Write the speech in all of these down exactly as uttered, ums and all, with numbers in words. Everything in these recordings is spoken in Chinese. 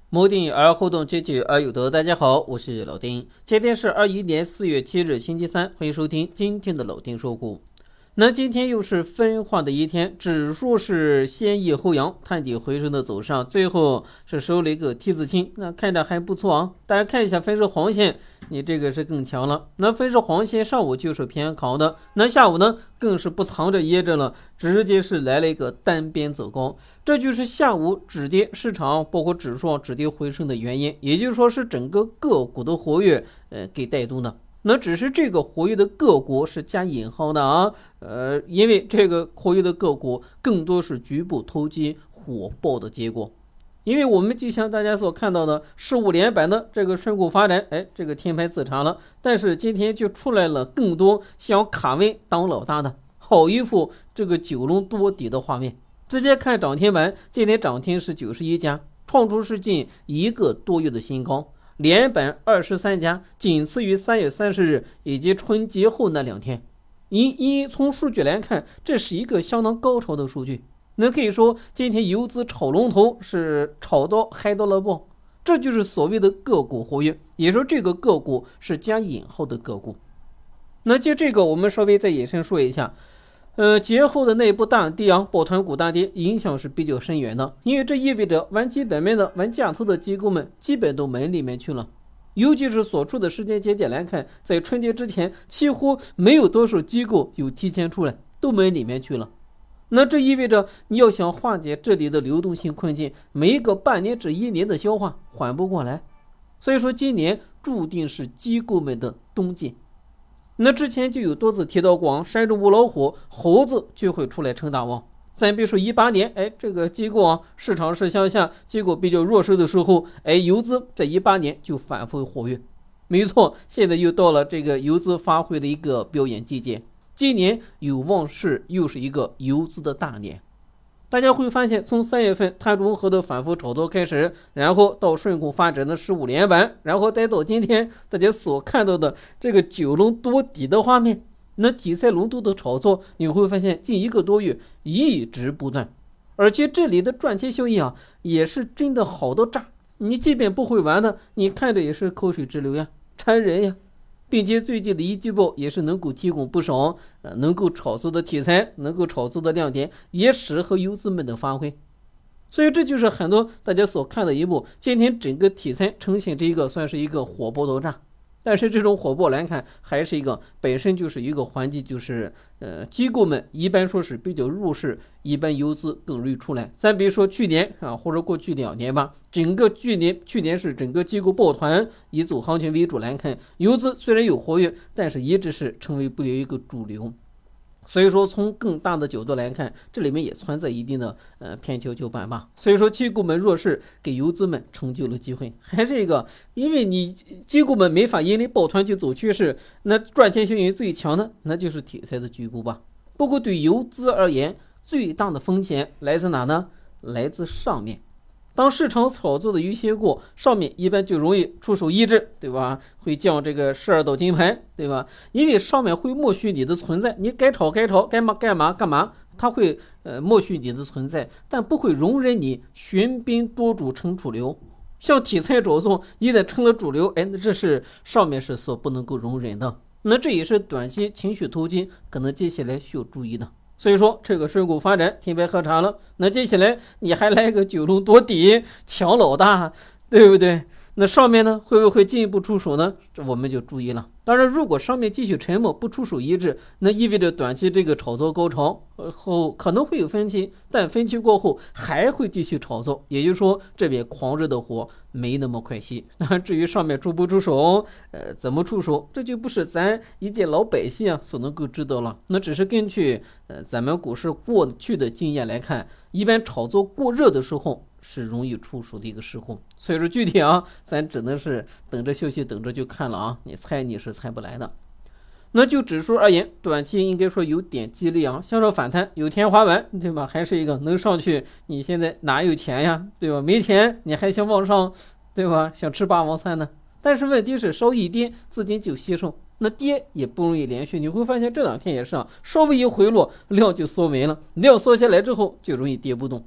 谋定而后动，积极而有德。大家好，我是老丁。今天是二一年四月七日，星期三，欢迎收听今天的老丁说股。那今天又是分化的一天，指数是先抑后扬，探底回升的走上，最后是收了一个 T 字青，那看着还不错啊。大家看一下分时黄线，你这个是更强了。那分时黄线上午就是偏扛的，那下午呢更是不藏着掖着了，直接是来了一个单边走高，这就是下午止跌市场包括指数止跌回升的原因，也就是说是整个个股的活跃呃给带动的。那只是这个活跃的个股是加引号的啊，呃，因为这个活跃的个股更多是局部投机火爆的结果。因为我们就像大家所看到的，十五连板的这个顺股发展，哎，这个天牌自查了，但是今天就出来了更多想卡位当老大的，好一副这个九龙多底的画面。直接看涨停板，今天涨停是九十一家，创出是近一个多月的新高。连板二十三家，仅次于三月三十日以及春节后那两天。因因从数据来看，这是一个相当高潮的数据。那可以说，今天游资炒龙头是炒到嗨到了爆，这就是所谓的个股活跃，也说这个个股是加引号的个股。那就这个，我们稍微再延伸说一下。呃，节后的内部大跌啊，抱团股大跌，影响是比较深远的，因为这意味着玩基本面的、玩价投的机构们基本都门里面去了。尤其是所处的时间节点来看，在春节之前，几乎没有多少机构有提前出来，都门里面去了。那这意味着你要想化解这里的流动性困境，每一个半年至一年的消化缓不过来，所以说今年注定是机构们的冬季。那之前就有多次提到过，山中无老虎，猴子就会出来称大王。咱别说一八年，哎，这个机构啊，市场是向下，机构比较弱势的时候，哎，游资在一八年就反复活跃。没错，现在又到了这个游资发挥的一个表演季节，今年有望是又是一个游资的大年。大家会发现，从三月份碳中和的反复炒作开始，然后到顺控发展的十五连板，然后再到今天大家所看到的这个九龙多底的画面，那题材龙头的炒作，你会发现近一个多月一直不断，而且这里的赚钱效益啊，也是真的好到炸。你即便不会玩的，你看着也是口水直流呀，馋人呀。并且最近的一季报也是能够提供不少呃能够炒作的题材，能够炒作的亮点，也适合游资们的发挥。所以这就是很多大家所看的一幕，今天整个题材呈现这一个算是一个火爆到炸。但是这种火爆来看，还是一个本身就是一个环境，就是呃机构们一般说是比较入市，一般游资更容易出来。咱比如说去年啊，或者过去两年吧，整个去年去年是整个机构抱团以走行情为主来看，游资虽然有活跃，但是一直是成为不了一个主流。所以说从更大的角度来看，这里面也存在一定的呃偏跷跷板吧。所以说机构们弱势给游资们成就了机会，还是一个因为你机构们没法引领抱团去走趋势，那赚钱效应最强的那就是题材的局部吧。不过对游资而言，最大的风险来自哪呢？来自上面。当市场炒作的有些过，上面一般就容易出手抑制，对吧？会降这个十二道金牌，对吧？因为上面会默许你的存在，你该炒该炒，该嘛干嘛干嘛，他会呃默许你的存在，但不会容忍你喧宾夺主成主流。像题材炒作一旦成了主流，哎，这是上面是所不能够容忍的。那这也是短期情绪投机可能接下来需要注意的。所以说这个顺股发展天牌喝茶了，那接下来你还来个九龙夺底抢老大，对不对？那上面呢会不会进一步出手呢？这我们就注意了。当然如果上面继续沉默不出手抑制，那意味着短期这个炒作高潮后可能会有分歧，但分歧过后还会继续炒作，也就是说这边狂热的火没那么快熄。当然至于上面出不出手呃，怎么出手，这就不是咱一介老百姓啊所能够知道了。那只是根据呃咱们股市过去的经验来看，一般炒作过热的时候是容易出手的一个时候。所以说具体啊咱只能是等着休息等着就看了啊，你猜你是猜不来的。那就指数而言，短期应该说有点激励啊，向上反弹有天花板，对吧？还是一个能上去，你现在哪有钱呀，对吧？没钱你还想往上，对吧？想吃霸王餐呢？但是问题是稍一跌资金就吸收，那跌也不容易连续。你会发现这两天也是啊，稍微一回落量就缩没了，量缩下来之后就容易跌不动。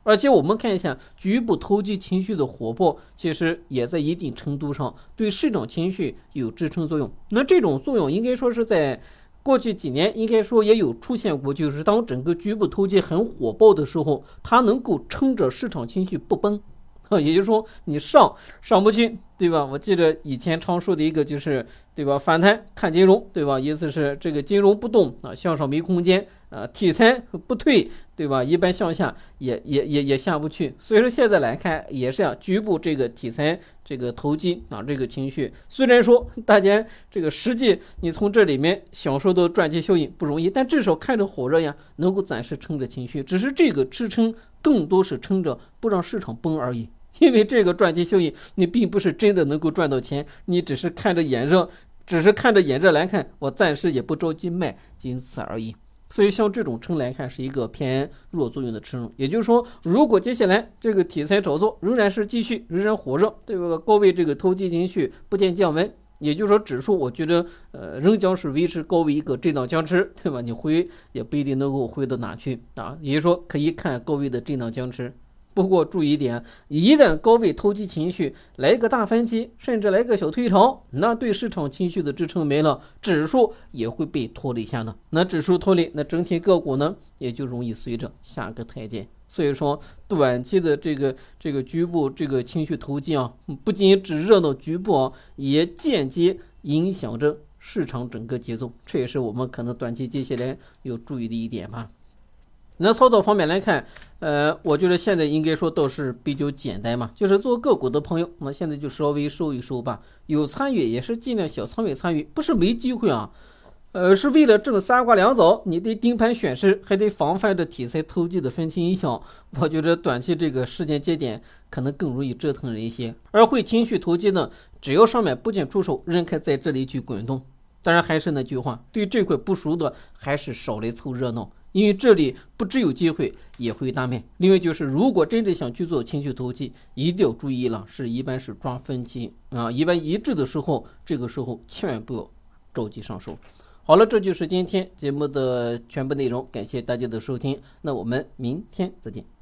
而且我们看一下局部投机情绪的火爆，其实也在一定程度上对市场情绪有支撑作用。那这种作用应该说是在过去几年应该说也有出现过，就是当整个局部投机很火爆的时候，它能够撑着市场情绪不崩。也就是说你上上不去，对吧？我记得以前常说的一个就是，对吧？反弹看金融，对吧？意思是这个金融不动啊，向上没空间啊，题材不退，对吧？一般向下也也也也下不去。所以说现在来看也是啊，局部这个题材这个投机啊，这个情绪，虽然说大家这个实际你从这里面享受到赚钱效应不容易，但至少看着火热呀，能够暂时撑着情绪，只是这个支撑更多是撑着不让市场崩而已。因为这个赚钱效应，你并不是真的能够赚到钱，你只是看着眼热，只是看着眼热来看，我暂时也不着急卖，仅此而已。所以像这种撑来看是一个偏弱作用的撑，也就是说，如果接下来这个题材炒作仍然是继续，仍然火热，对吧？高位这个投机情绪不见降温，也就是说指数我觉得呃仍将是维持高位一个震荡僵持，对吧？你回也不一定能够回到哪去啊，也就是说可以看高位的震荡僵持。不过注意一点，一旦高位投机情绪来个大分歧，甚至来个小退潮，那对市场情绪的支撑没了，指数也会被拖累下的。那指数拖累，那整体个股呢也就容易随着下个台阶。所以说，短期的这个这个局部这个情绪投机啊，不仅只热闹局部啊，也间接影响着市场整个节奏。这也是我们可能短期接下来要注意的一点吧。那操作方面来看，呃，我觉得现在应该说都是比较简单嘛，就是做个股的朋友，那现在就稍微收一收吧，有参与也是尽量小仓位参与，不是没机会啊，呃，是为了挣三瓜两枣，你得盯盘选市，还得防范着题材投机的分歧影响。我觉得短期这个时间节点可能更容易折腾人一些，而会情绪投机呢，只要上面不见出手，人可在这里去滚动。当然还是那句话，对这块不熟的还是少来凑热闹。因为这里不只有机会，也会大面。另外就是，如果真的想去做情绪投机，一定要注意了，是一般是抓分歧啊，一般一致的时候，这个时候千万不要着急上手。好了，这就是今天节目的全部内容，感谢大家的收听，那我们明天再见。